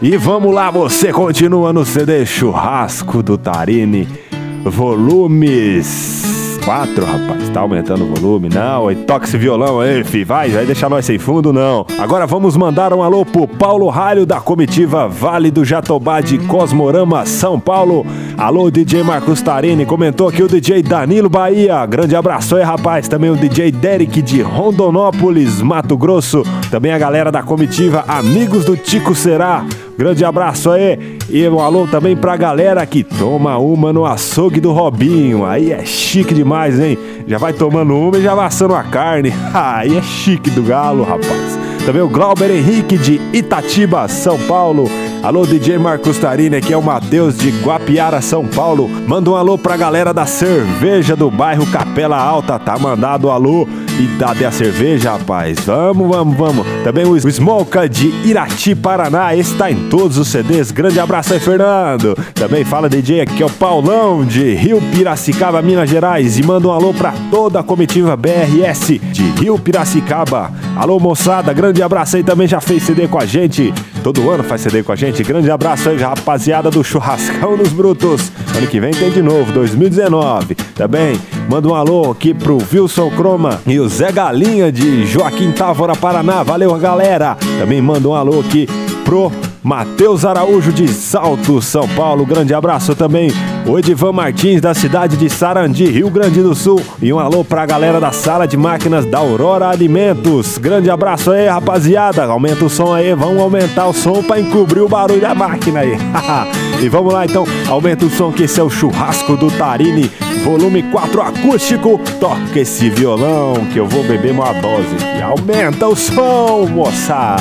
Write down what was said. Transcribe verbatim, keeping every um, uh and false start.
E vamos lá, você continua no C D Churrasco do Tarini, volumes quatro, rapaz, tá aumentando o volume, não, e toca esse violão aí, fi, vai, vai deixar nós sem fundo, não. Agora vamos mandar um alô pro Paulo Ralho da comitiva Vale do Jatobá de Cosmorama, São Paulo. Alô, D J Marcos Tarini, comentou aqui o D J Danilo Bahia, grande abraço aí, rapaz. Também o D J Derek de Rondonópolis, Mato Grosso. Também a galera da comitiva Amigos do Tico Será, grande abraço aí. E um alô também pra galera que toma uma no açougue do Robinho. Aí é chique demais, hein? Já vai tomando uma e já vai assando a carne. Aí é chique do galo, rapaz. Também o Glauber Henrique de Itatiba, São Paulo. Alô, D J Marcos Tarini, aqui é o Matheus de Guapiara, São Paulo. Manda um alô pra galera da cerveja do bairro Capela Alta. Tá mandado o alô. E dá a cerveja, rapaz. Vamos, vamos, vamos. Também o Smoka de Irati, Paraná. Esse tá em todos os C Ds. Grande abraço aí, Fernando. Também fala D J aqui, é o Paulão de Rio Piracicaba, Minas Gerais. E manda um alô pra toda a comitiva B R S de Rio Piracicaba. Alô, moçada, grande abraço aí. Também já fez C D com a gente. Todo ano faz C D com a gente. Grande abraço aí, rapaziada do Churrascão dos Brutos. Ano que vem tem de novo, dois mil e dezenove. Também manda um alô aqui pro Wilson Croma e o Zé Galinha de Joaquim Távora, Paraná. Valeu, galera. Também manda um alô aqui pro Matheus Araújo de Salto, São Paulo. Grande abraço também. O Edivan Martins da cidade de Sarandi, Rio Grande do Sul. E um alô pra galera da sala de máquinas da Aurora Alimentos. Grande abraço aí, rapaziada. Aumenta o som aí, vamos aumentar o som pra encobrir o barulho da máquina aí. E vamos lá então, aumenta o som que esse é o Churrasco do Tarini, volume quatro acústico. Toca esse violão que eu vou beber uma dose. E aumenta o som, moça.